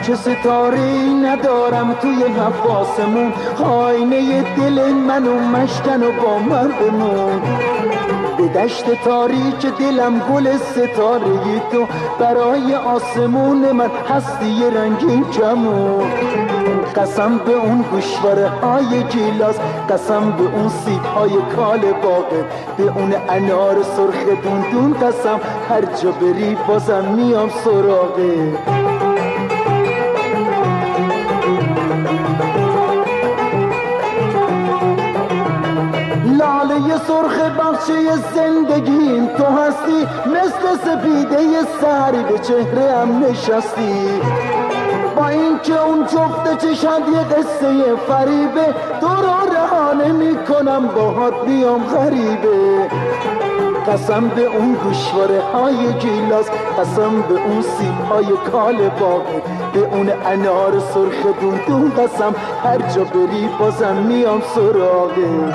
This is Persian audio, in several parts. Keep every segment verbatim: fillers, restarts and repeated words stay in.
که ستاره‌ای ندارم توی حواسمون، آینه دل منو مشکن و با من بمون. به دشت تاریک دلم گل ستاره‌ای تو، برای آسمون من هستی رنگین کمون. قسم به اون گوشواره های گیلاس، قسم به اون سیب های کال باغه، به اون انار سرخ دوندون قسم، هر جا بری بازم میام سراغه. لاله سرخ بخشی زندگیم تو هستی، مثل سپیده سری به چهره‌ام نشستی. با این که اون جفت چشد یه قصه فریبه، تو رو رها نمی کنم باهات بیام غریبه. قسم به اون گوشواره های گیلاس، قسم به اون سیب های کال باغه، به اون انار سرخ دوندون قسم، هر جا بری بازم میام سراغه.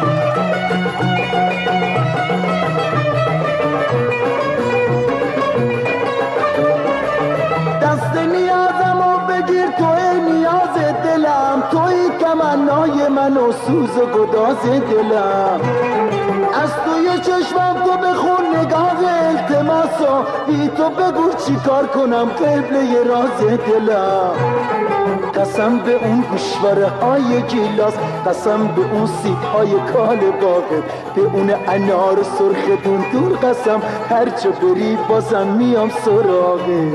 دست نیازمو بگیر، توی نیاز دلم، توی تمنای من و سوز و گداز دلم. از توی چشمم تو بخون نگاه التماسو، بی تو بگو چی کار کنم قبله راز دلم. قسم به اون گوشواره های گیلاس، قسم به اون سیب های کال باغه، به اون انار سرخ دوندون قسم، هر جا بری بازم میام سراغه.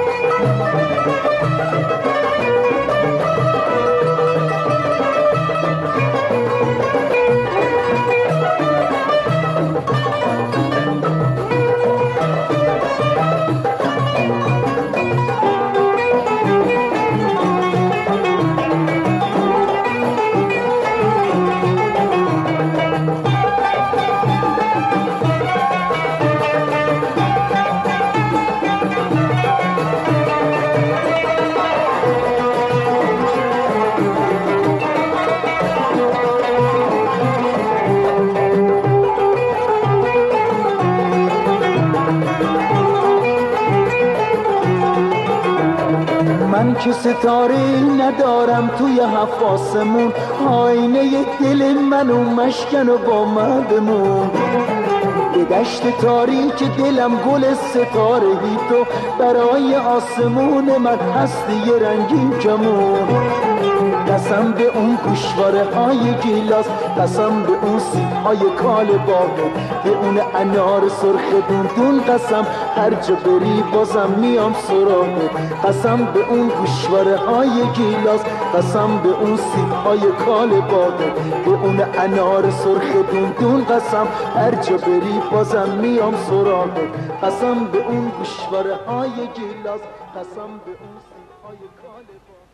من که ستاره‌ای ندارم توی حواسمون، آینه دل منو مشکن و با من بمون. به دشت تاریک دلم گل ستاره‌ای تو، برای آسمون من هستی رنگین کمون. قسم به اون گوشواره های گیلاس، قسم به اون سیب های کال باغه، به اون انار سرخ دوندون قسم، هر جا بری بازم میام سراغه. قسم به اون گوشواره های گیلاس، قسم به اون سیب های کال باغه، به اون انار سرخ دوندون قسم، هر جا بری بازم میام سراغه. قسم به اون گوشواره های گیلاس، قسم به اون سیب های کال باغه.